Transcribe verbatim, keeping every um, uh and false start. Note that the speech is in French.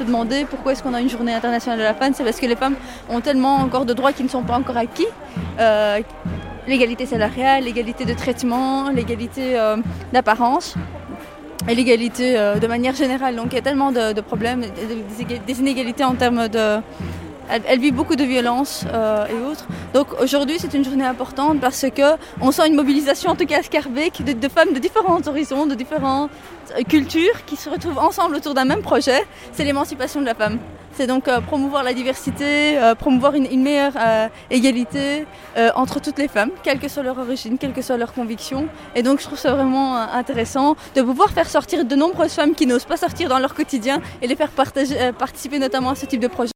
se demander pourquoi est-ce qu'on a une journée internationale de la femme. C'est parce que les femmes ont tellement encore de droits qui ne sont pas encore acquis. Euh, l'égalité salariale, l'égalité de traitement, l'égalité euh, d'apparence et l'égalité euh, de manière générale. Donc il y a tellement de, de problèmes, des, des inégalités en termes de... Elle, elle vit beaucoup de violences euh, et autres. Donc aujourd'hui, c'est une journée importante parce qu'on sent une mobilisation, en tout cas à Schaerbeek, de, de femmes de différents horizons, de différentes cultures qui se retrouvent ensemble autour d'un même projet. C'est l'émancipation de la femme. C'est donc euh, promouvoir la diversité, euh, promouvoir une, une meilleure euh, égalité euh, entre toutes les femmes, quelle que soit leur origine, quelle que soit leur conviction. Et donc je trouve ça vraiment euh, intéressant de pouvoir faire sortir de nombreuses femmes qui n'osent pas sortir dans leur quotidien et les faire partager, euh, participer notamment à ce type de projet.